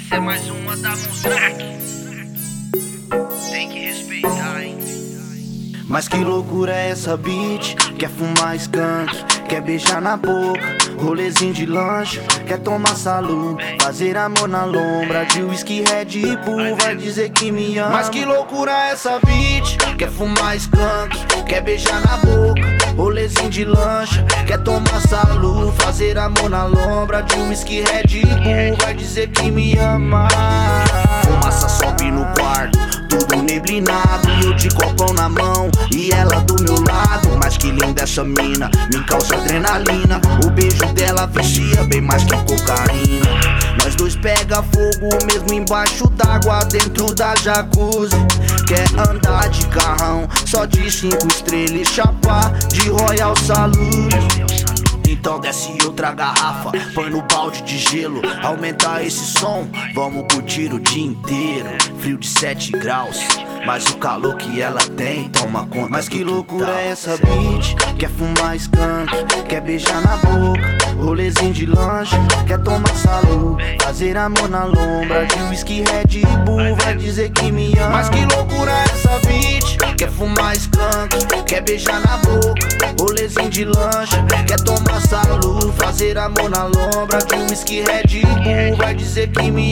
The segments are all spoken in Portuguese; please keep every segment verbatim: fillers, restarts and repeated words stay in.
Essa é mais uma da Monstrack. Tem que respeitar, hein? Mas que loucura é essa beat? Quer fumar skunk, quer beijar na boca, rolezinho de lanche, quer tomar salu, fazer amor na lombra de whisky, Red Bull, vai dizer que me ama. Mas que loucura é essa beat? Quer fumar skunk, quer beijar na boca, rolezinho de lanche, quer tomar salu, fazer amor na lombra de whisky, Red Bull, vai dizer que me ama. Fumaça sobe no quarto, tudo neblinado, eu de copão na mão e ela do meu lado. Mas que linda essa mina, me causa adrenalina. O beijo dela vicia bem mais que cocaína. Nós dois pega fogo mesmo embaixo d'água, dentro da jacuzzi. Quer andar de carrão, só de cinco estrelas e chapar de Royal Salute. Então desce outra garrafa, põe no balde de gelo, aumenta esse som, vamos curtir o dia inteiro. Frio de sete graus, mas o calor que ela tem toma conta. Mas que loucura é essa beat? Quer fumar skunk, quer beijar na boca, rolezinho de lanche, quer tomar salu, fazer amor na lombra de whisky, Red Bull, vai dizer que me ama. Mas que loucura é essa beat? Quer fumar skunk, quer beijar na boca, rolezinho de lanche, quer tomar salu, fazer amor na lombra de whisky, Red Bull, vai dizer que me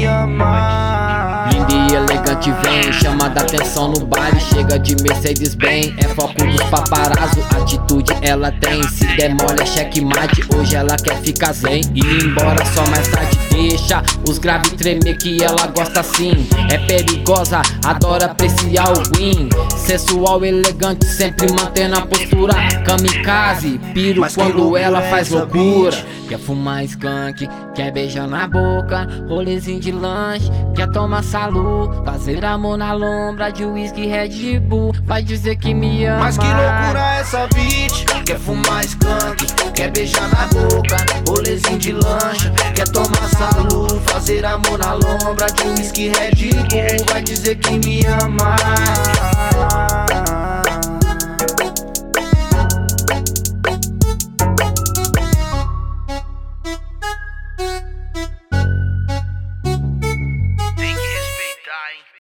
ama. Linda e elegante vem, chama da atenção no baile, chega de Mercedes bem, é foco dos paparazzo, atitude ela tem, se demora é checkmate, hoje ela quer ficar zen, e embora só mais tarde deixa os graves tremer que ela gosta assim, é perigosa, adora apreciar o win, sensual, elegante, sempre mantendo a postura, kamikaze, piro mas quando ela faz loucura. Beat? Quer fumar skunk, quer beijar na boca, rolezinho de lanche, quer tomar salu, fazer amor na lombra de whisky, Red Bull, vai dizer que me ama. Mas que loucura é essa beat? Quer fumar skunk, quer beijar na boca, rolezinho de lanche, quer tomar salu, fazer amor na lombra de whisky, Red Bull, vai dizer que me ama.